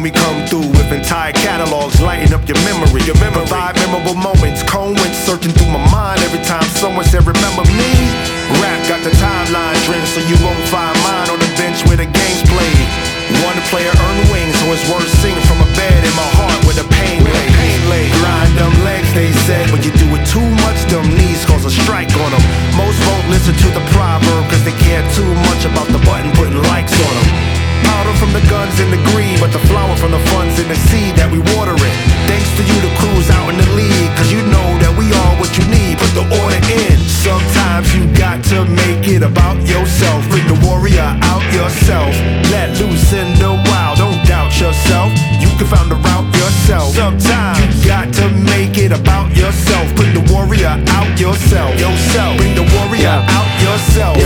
me come through with entire catalogs, lighting up your memory. Provide memorable moments, Cone went searching through my mind every time someone said remember me. Rap got the timeline trend, so you won't find mine on the bench where the game's played. One player earned wings, so his words sing from a bed in my heart where the pain lay. Grind them legs, they said, but you do it too much, them knees cause a strike on them. Most won't listen to the proverb, cause they care too much about the button putting likes on them. Powder from the guns and the greed, but the flower from the funds and the seed that we water it. Thanks to you, the crew's out in the league, cause you know that we are what you need. Put the order in. Sometimes you got to make it about yourself. Bring the warrior out yourself. Let loose in the wild, don't doubt yourself. You can find the route yourself. Sometimes you got to make it about yourself. Bring the warrior out yourself. Bring the warrior out yourself.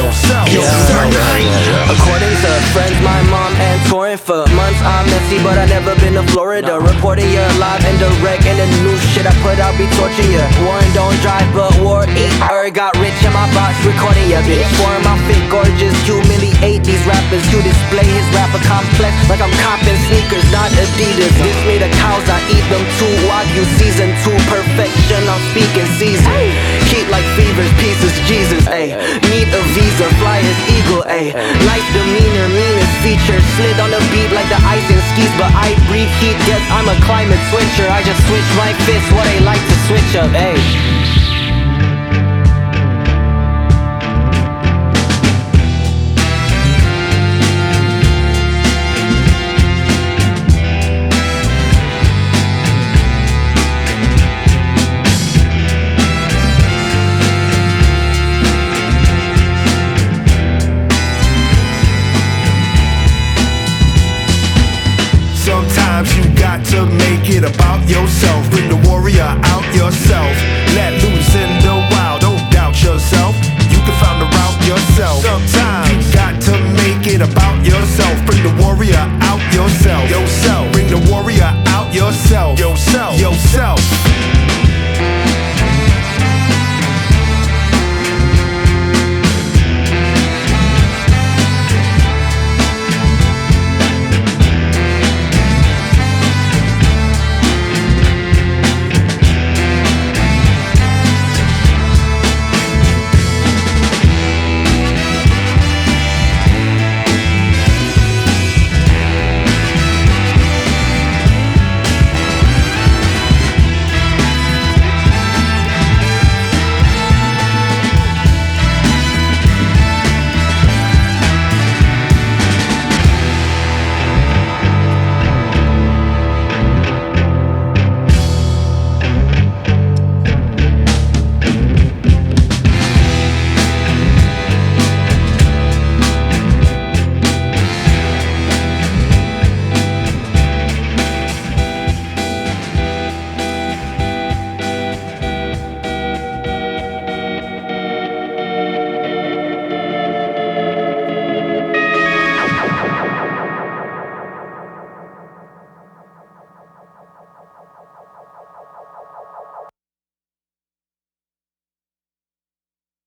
According to friends, my mom and touring for months. I'm messy, but I never been to Florida. Reporting you live and direct, and the new shit I put out be torching ya. Warren don't drive, but war eat. Got rich in my box, recording ya, bitch. Foreign my fit gorgeous, humiliate these rappers. You display his rapper complex like I'm copping sneakers, not Adidas. This me the cows, I eat them too. Wagyu season 2 perfection. I'm speaking season. Keep like fevers, pieces, Jesus. Ayy, need a visa, fly his eagle. Ayy, nice demeanor, meanest feature. Slid on the beat like the ice and skis, but I breathe heat. Guess I'm a climate switcher. I just switch my fists, what they like to switch up. Ayy. Sometimes you got to make it about yourself. Bring the warrior out yourself. Let loose